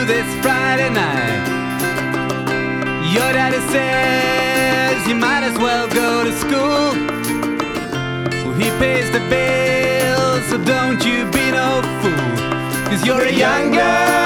this Friday night. Your daddy says you might as well go to school. Well, he pays the bills, so don't you be no fool. 'Cause you're a young girl